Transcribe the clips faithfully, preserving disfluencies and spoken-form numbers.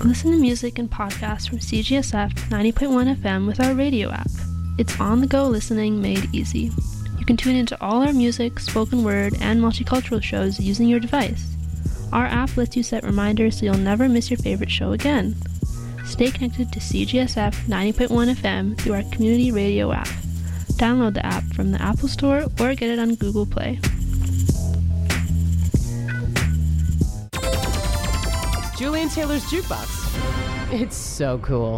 Listen to music and podcasts from C G S F ninety point one F M with our radio app. It's on-the-go listening made easy. You can tune into all our music, spoken word, and multicultural shows using your device. Our app lets you set reminders so you'll never miss your favorite show again. Stay connected to C G S F ninety point one F M through our community radio app. Download the app from the Apple Store or get it on Google Play. Julian Taylor's Jukebox. It's so cool.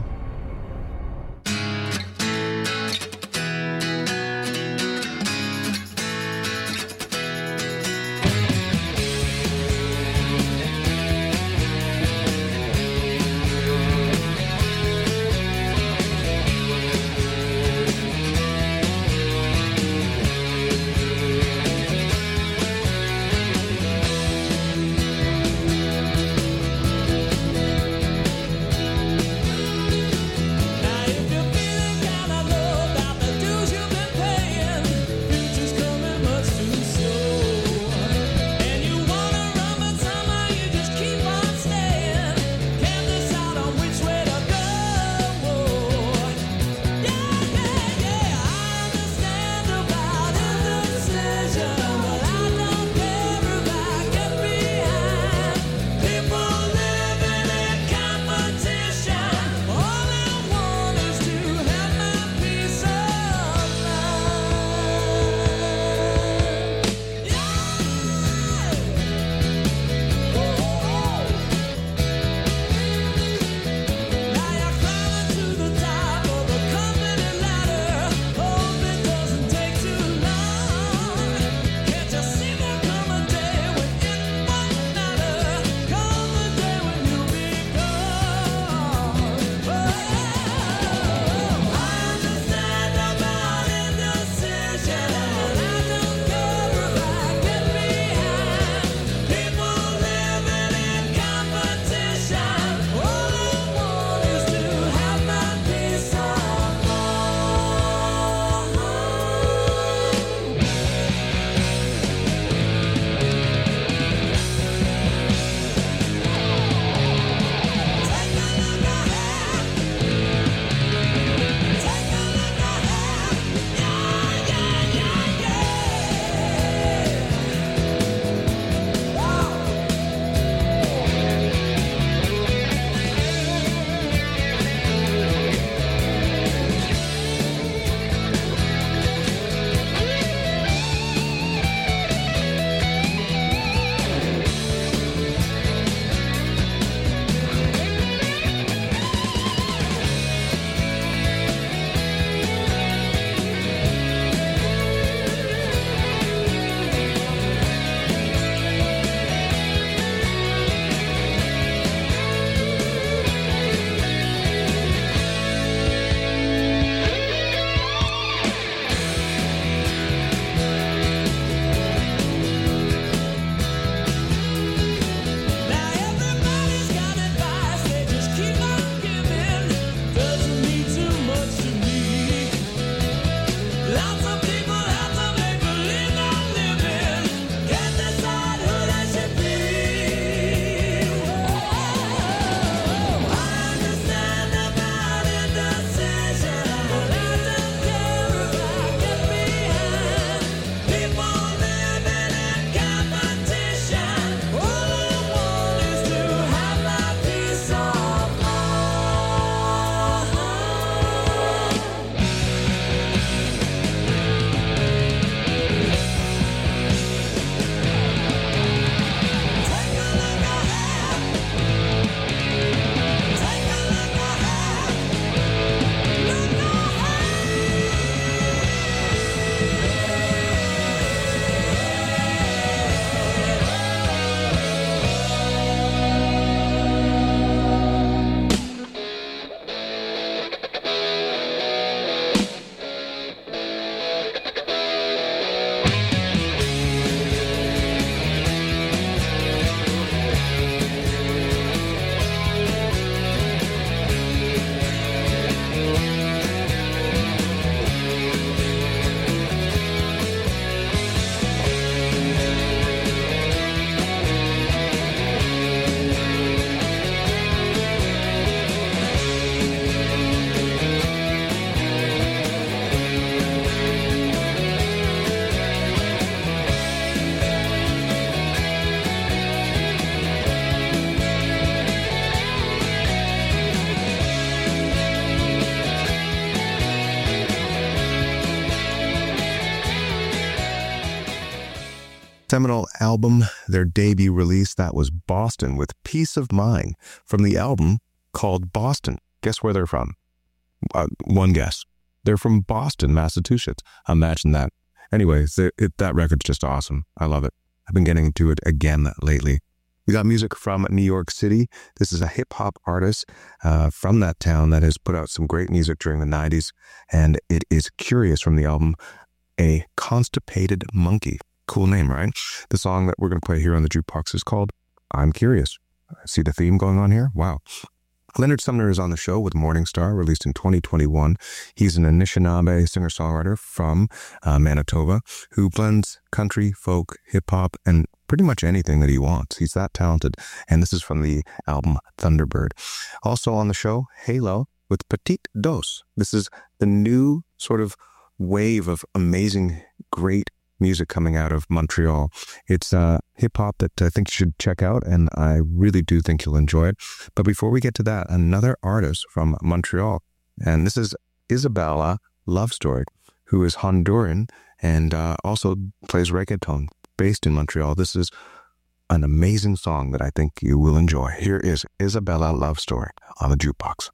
seminal album, their debut release, that was Boston with Peace of Mind from the album called Boston. Guess where they're from? Uh, one guess. They're from Boston, Massachusetts. Imagine that. Anyways, it, it, that record's just awesome. I love it. I've been getting into it again lately. We got music from New York City. This is a hip-hop artist uh, from that town that has put out some great music during the nineties, and it is Curious from the album A Constipated Monkey. Cool name, right? The song that we're going to play here on the Jukebox is called I'm Curious. See the theme going on here? Wow. Leonard Sumner is on the show with Morningstar, released in twenty twenty-one. He's an Anishinaabe singer-songwriter from uh, Manitoba who blends country, folk, hip-hop, and pretty much anything that he wants. He's that talented. And this is from the album Thunderbird. Also on the show, Halo with Petite Dose. This is the new sort of wave of amazing, great music coming out of Montreal. It's uh, hip-hop that I think you should check out, and I really do think you'll enjoy it. But before we get to that, another artist from Montreal, and this is Isabella Love Story, who is Honduran and uh, also plays reggaeton, based in Montreal. This is an amazing song that I think you will enjoy. Here is Isabella Love Story on the Jukebox.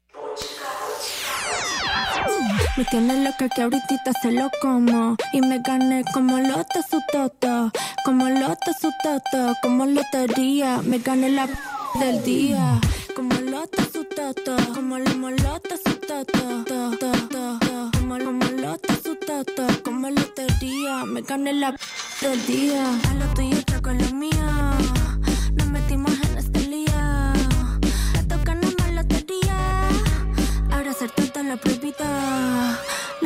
Me tiene loca que ahorita se lo como y me gané como loto su toto, como loto su toto, como lotería, me gané la p del día, como loto su toto, como como loto su toto, to, to, to, to, como como loto su toto, como lotería, me gané la p del día, a lo tuyo yo con lo mío, nos metimos en este lío, le toca no más lotería, ahora ser tonta la prohibida.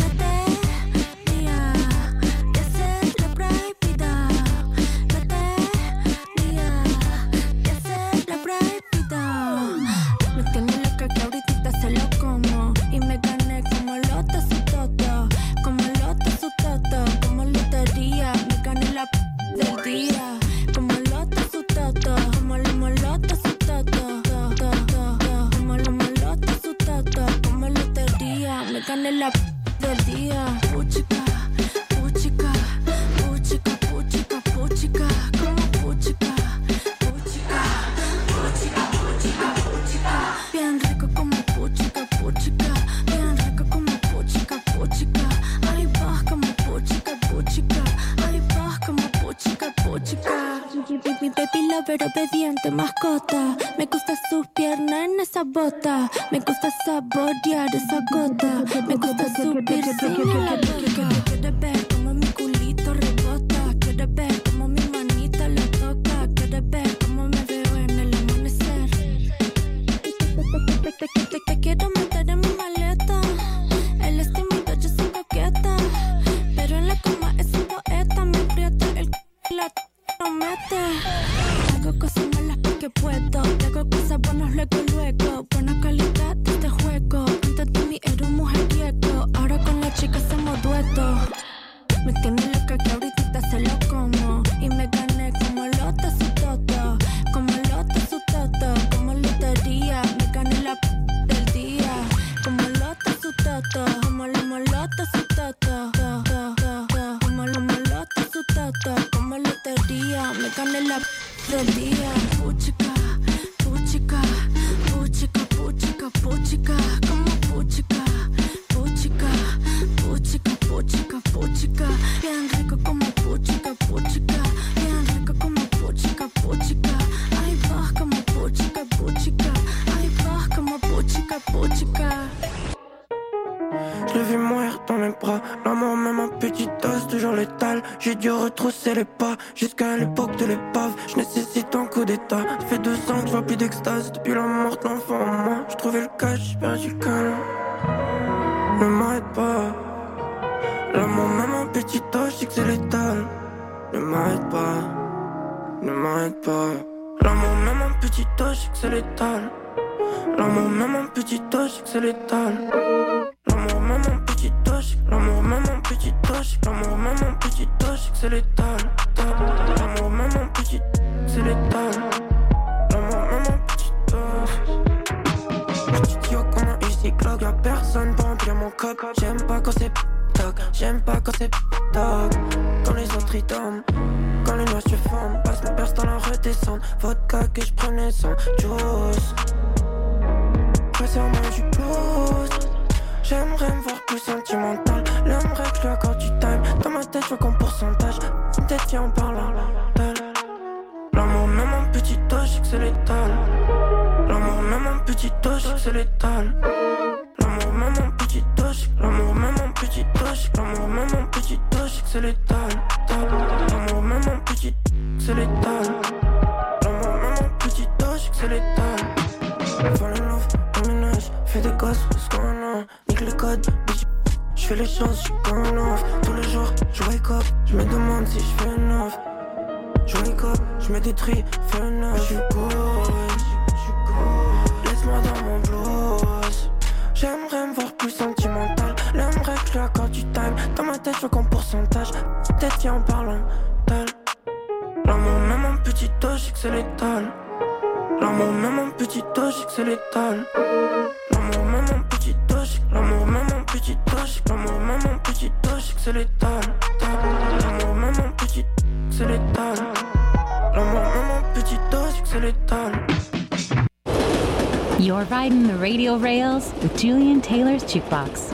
Gané la p del día. Puchica, puchica, puchica, puchica, puchica, como puchica, puchica, puchica, puchica, puchica. Bien rico como puchica, puchica. Bien rico como puchica, puchica. Ay, vas como puchica, puchica. Ay, vas como puchica, puchica. Mi baby lover obediente mascota. Me gusta sus piernas en esa bota. Me gusta saborear esa gota. Me gusta su piercing en la boca. Quieres ver como mi culito rebota. Quieres ver como mi manita lo toca. Quieres ver como me veo en el amanecer. Te quiero meter en mi maleta. El estimito yo soy coqueta. Pero en la cama es un poeta. Me aprieta el c*** la no mete. Hago cosas malas porque puedo. Y hago cosas buenas luego, luego. Buena calidad de este juego. Antes de mí era un mujeriego. Ahora con la chica hacemos dueto. Me tiene loca que ahorita se lo como. Y me gané como loto su toto. Como loto su toto. Como lotería. Me gané la p del día. Como loto su toto. Como como loto su toto. To, to, to, to. Como como loto su toto. Como lotería. Me gané la p del día. Puchica, puchica, puchica, puchica, puchica. Como puchica, puchica, puchica, puchica, puchica. Bien rico como puchica, puchica. Bien rico como puchica, puchica. Ay, vas como puchica, puchica. Ay, vas como puchica, puchica. Je l'ai vu mourir dans mes bras, l'amour même en petite dose, toujours létal. J'ai dû retrousser les pas, jusqu'à l'époque de l'épave. Je nécessite un coup d'état, ça fait deux ans que je vois plus d'extase. Depuis la mort de l'enfant en moi, j'ai trouvé le cash, j'ai perdu le calme. Ne m'arrête pas, l'amour même en petite dose, je sais que c'est létal. Ne m'arrête pas, ne m'arrête pas. L'amour même en petite dose, je sais que c'est létal. L'amour même en petite dose, je sais que c'est létal. L'amour même en petite dose, l'amour même en petite dose, l'amour même en petite dose, c'est létal. L'amour même en petite, c'est létal. L'amour même en petite dose. Petit tuyau comme un easy clock, y'a personne pour remplir mon coq. J'aime pas quand c'est toc, j'aime pas quand c'est toc. Quand les autres ils dorment, quand les nuages se forment. Passe le burst dans la redescente. Vodka que je prenais sans juice. Passer en main du blues. J'aimerais me voir plus sentimental. L'aimerais que je lui accorde du time. Dans ma tête, je vois qu'en pourcentage. Peut-être qu'il en parle d'elle. L'amour, même en petit dos, je sais que c'est létal. L'amour, même en petit dos, je sais que c'est létal. L'amour, même en petit dos, l'amour, même en petit dos, l'amour, même en petit dos, je sais que c'est létal. L'amour, même en petit, c'est létal. L'amour, même en petit dos, je sais que c'est létal. Fall in love, emménage, fais des gosses, what's going on? Nique les codes, bitch, j'fais les choses, j'suis going off. Tous les jours, j'wake up, j'me demande si j'fais une offre. J'wake up, j'mets des tris, fais une offre. J'suis good, laisse-moi dans mon blues. J'aimerais me voir plus sentimental. L'aimerais que je lui accorde du time. Dans ma tête, je vois qu'en pourcentage. Peut-être qu'il en parle d'elle. L'amour, même en petit dos, je sais que c'est létal. L'amour, même en petit dos, je sais que c'est létal. L'amour, même en petit dos, l'amour, même en petit dos, l'amour, même en petit dos, je sais que c'est létal. L'amour, même en petit, c'est létal. L'amour, même en petit dos, je sais que c'est létal. You're riding the radio rails with Julian Taylor's Jukebox.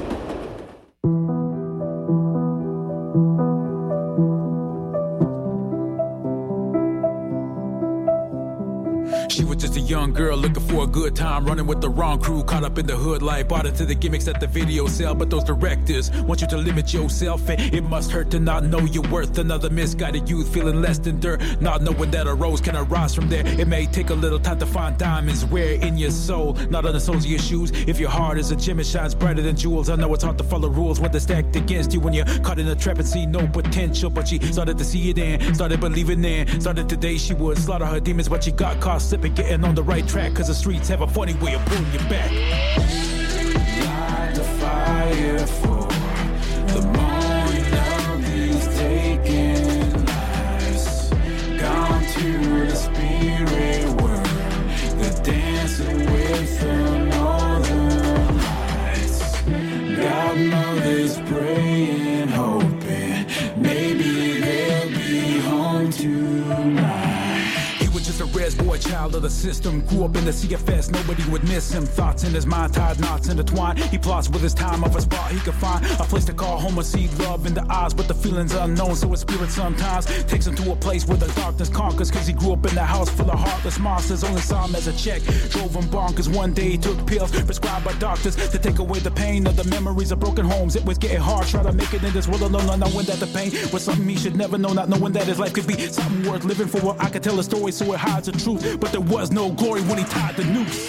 She was just a young girl looking for a good time, running with the wrong crew, caught up in the hood life, bought into the gimmicks that the video sell. But those directors want you to limit yourself, and it must hurt to not know your worth. Another misguided youth feeling less than dirt, not knowing that a rose can arise from there. It may take a little time to find diamonds where in your soul, not on the soles of your shoes. If your heart is a gem, it shines brighter than jewels. I know it's hard to follow rules when they're stacked against you, when you're caught in a trap and see no potential. But she started to see it in, started believing in, started today she would slaughter her demons, but she got caught slipping, getting on the right track, cause the streets have a funny way of pulling you back. Light the fire for the morning of these taken lives, gone to the spirit world, the dancing with the northern lights. God knows praying, hoping maybe they'll be home tonight. Just a res boy, child of the system. Grew up in the C F S, nobody would miss him. Thoughts in his mind, tied knots intertwined. He plots with his time of a spot he could find. A place to call home or see love in the eyes, but the feeling's unknown, so his spirit sometimes takes him to a place where the darkness conquers. Cause he grew up in a house full of heartless monsters. Only saw him as a check, drove him bonkers. One day he took pills prescribed by doctors to take away the pain of the memories of broken homes. It was getting hard, trying to make it in this world alone, not knowing that the pain was something he should never know, not knowing that his life could be something worth living for. Well, I could tell a story so it hides the truth, but there was no glory when he tied the noose.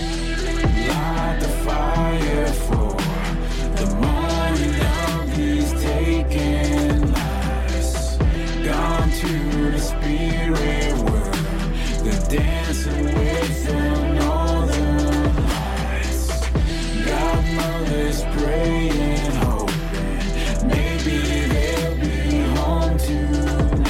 Light the fire for the morning of these taken lives, gone to the spirit world, the dancing with the northern lights. God knows praying, hoping maybe they'll be home tonight.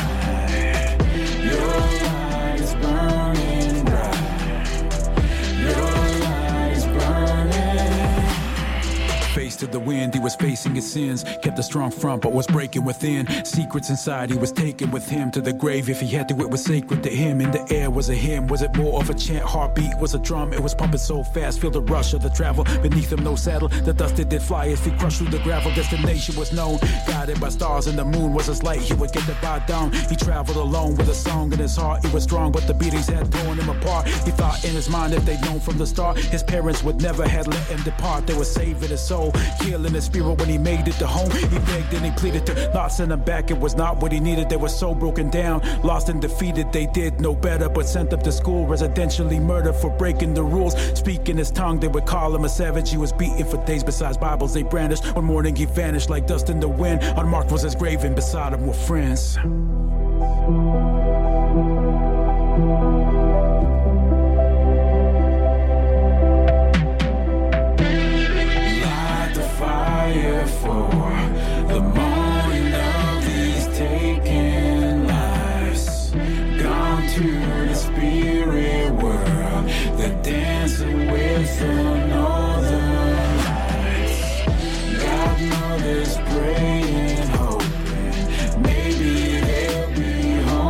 Your light is burning bright. Your light is burning. Face to the wind, he was facing his sins. Kept a strong front, but was breaking within. Secrets inside, he was taken with him to the grave. If he had to, it was sacred to him. In the air was a hymn. Was it more of a chant? Heartbeat was a drum. It was pumping so fast. Feel the rush of the travel. Beneath him, no saddle. The dust it did fly. His feet crushed through the gravel. Destination was known. Guided by stars, and the moon was his light. He would get the bow down. He traveled alone with a song in his heart. He was strong, but the beatings had torn him apart. He thought in his mind, if they'd known from the start, his parents would never have let him depart. They were saving his soul, healing his spirit when he made it to home. He begged and he pleaded to not send him back. It was not what he needed. They were so broken down, lost and defeated. They did no better, but sent up to school, residentially murdered for breaking the rules. Speaking his tongue, they would call him a savage. He was beaten for days. Besides Bibles they brandished. One morning he vanished like dust in the wind. Unmarked was his grave, and beside him were friends. Light the fire for the morning of these taken lives, gone to the spirit world, the dancing with the northern lights. God knows praying, hoping maybe they'll be home.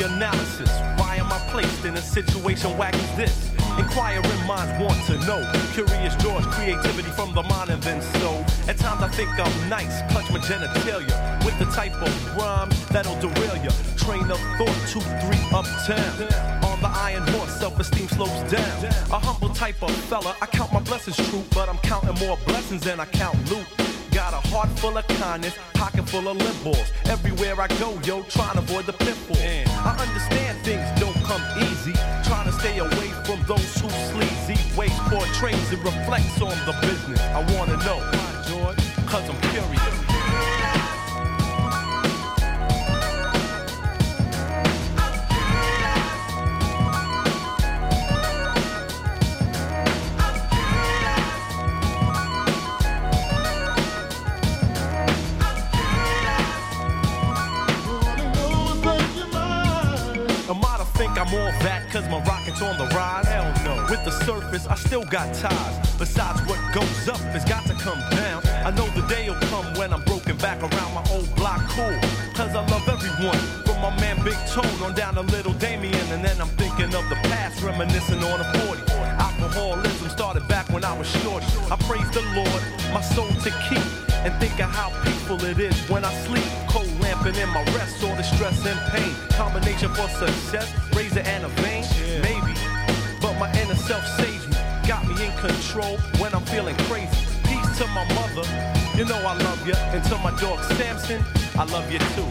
analysis. Why am I placed in a situation whack as this? Inquiring minds want to know. Curious George, creativity from the mind and then so. At times I think I'm nice, clutch my genitalia with the type of rhyme that'll derail ya. Train of thought, two, three, uptown. On the iron horse, self-esteem slopes down. A humble type of fella, I count my blessings true, but I'm counting more blessings than I count loot. Got a heart full of kindness, pocket full of lip balls. Everywhere I go, yo, trying to avoid the pitfalls. I understand things don't come easy. Trying to stay away from those who sleazy waste portrays. It reflects on the business. I wanna know, George, cause I'm curious. I'm all that cause my rocket's on the rise. Hell no. With the surface, I still got ties. Besides what goes up has got to come down. I know the day will come when I'm broken back around my old block cool. Cause I love everyone. From my man Big Tone on down to Little Damien. And then I'm thinking of the past, reminiscing on a forty. Alcoholism started back when I was shorty. I praise the Lord, my soul to keep. And think of how peaceful it is when I sleep. Cold lamping in my rest, all the stress and pain. Combination for success, razor and a vein, maybe. But my inner self saves me, got me in control when I'm feeling crazy. Peace to my mother, you know I love you. And to my dog Samson, I love you too.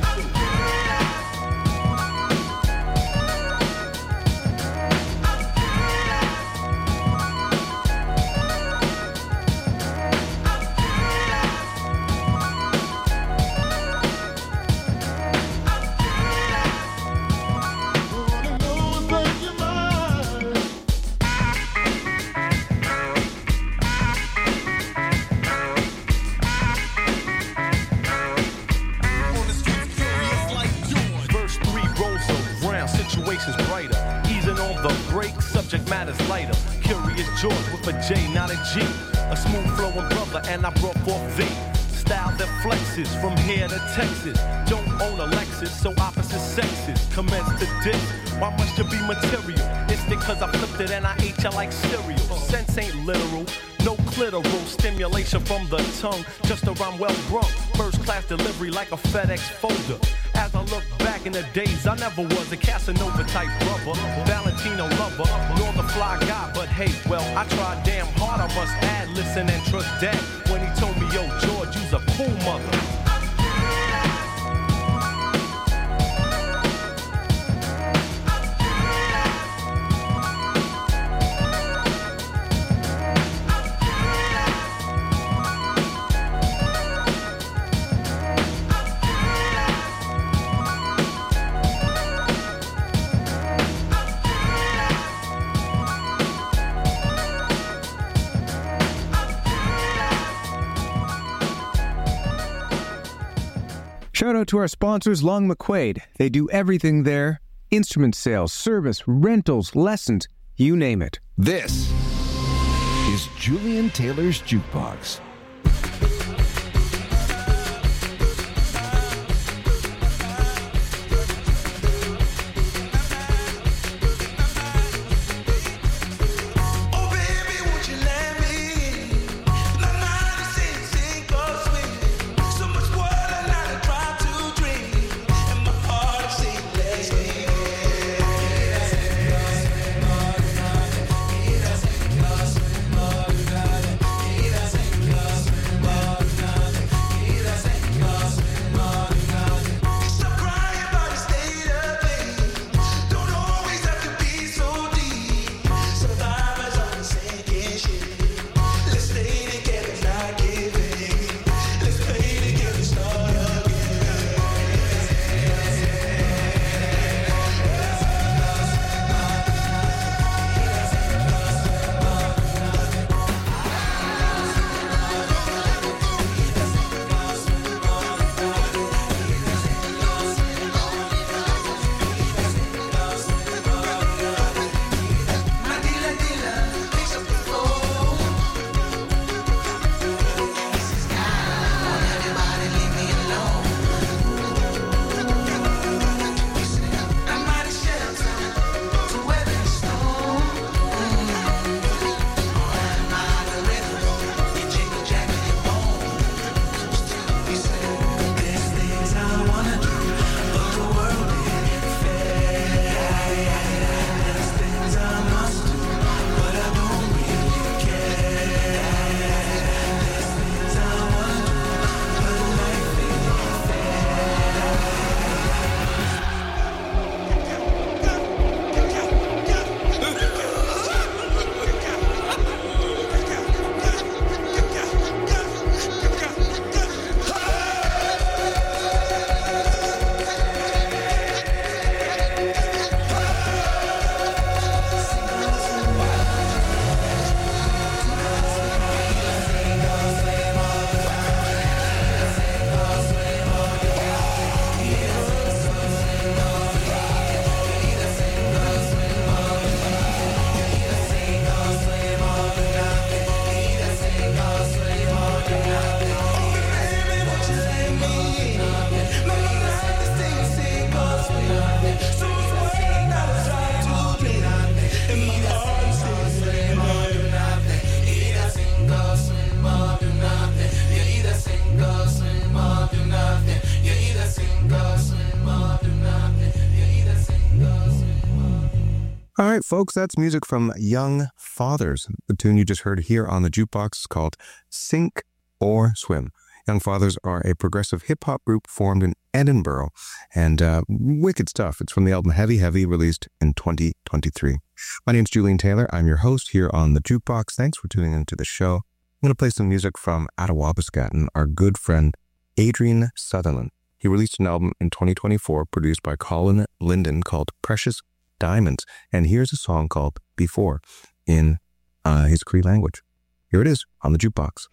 George with a J, not a G. A smooth flowing brother, and I brought forth the style that flexes from here to Texas. Don't own a Lexus, so opposite sexes commence to diss. Why must you be material? It's because I flipped it and I ate you like cereal. Sense ain't literal, no clitoral stimulation from the tongue. Just a rhyme well brung, first class delivery like a FedEx folder. As I look back in the days, I never was a Casanova type brother, Valentino lover, nor the fly guy. But hey, well, I tried damn hard, I must add, listen and trust Dad when he told me, yo, George, you's a cool mother. Shout out to our sponsors, Long McQuaid. They do everything there. Instrument sales, service, rentals, lessons, you name it. This is Julian Taylor's Jukebox. All right, folks, that's music from Young Fathers. The tune you just heard here on the jukebox is called Sink or Swim. Young Fathers are a progressive hip-hop group formed in Edinburgh, and uh, wicked stuff. It's from the album Heavy Heavy, released in twenty twenty-three. My name's Julian Taylor. I'm your host here on the jukebox. Thanks for tuning into the show. I'm going to play some music from Attawabaska, our good friend Adrian Sutherland. He released an album in twenty twenty-four produced by Colin Linden called Precious Diamonds, and here's a song called Before in uh, his Cree language. Here it is on the jukebox.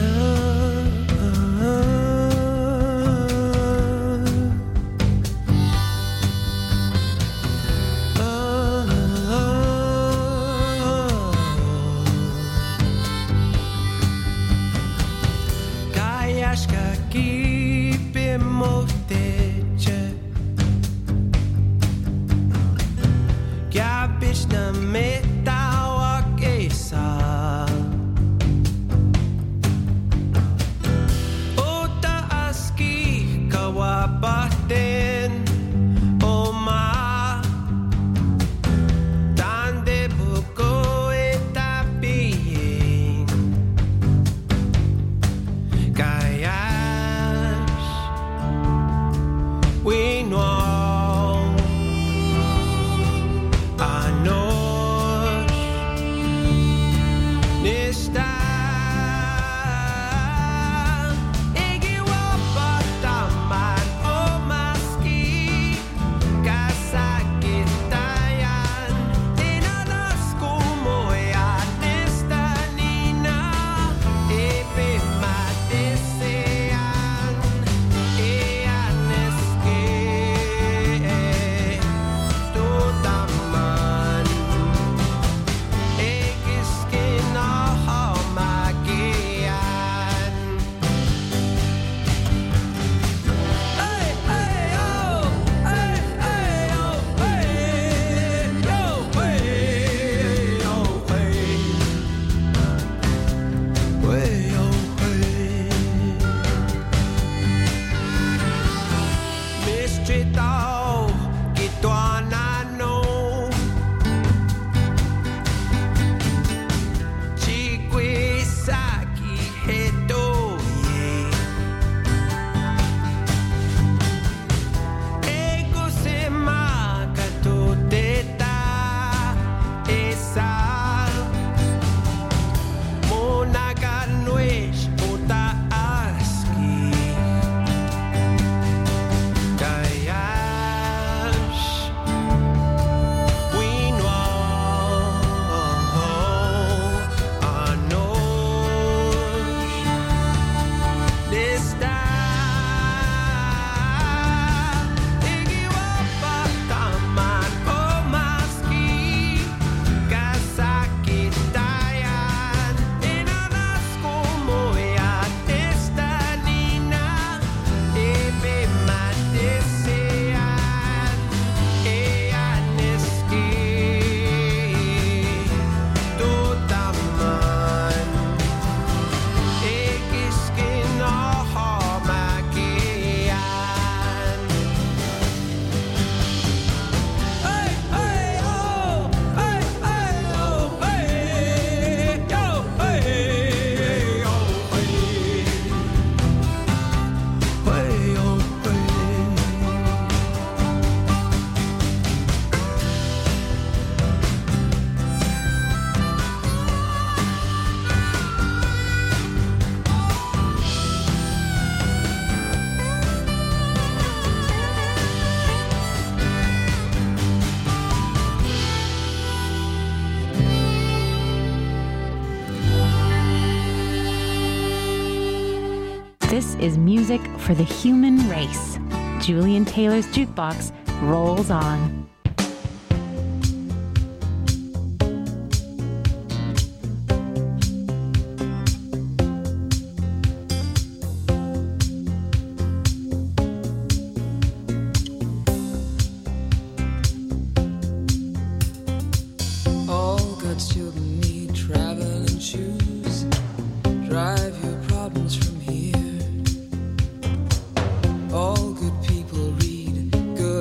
This is music for the human race. Julian Taylor's Jukebox rolls on.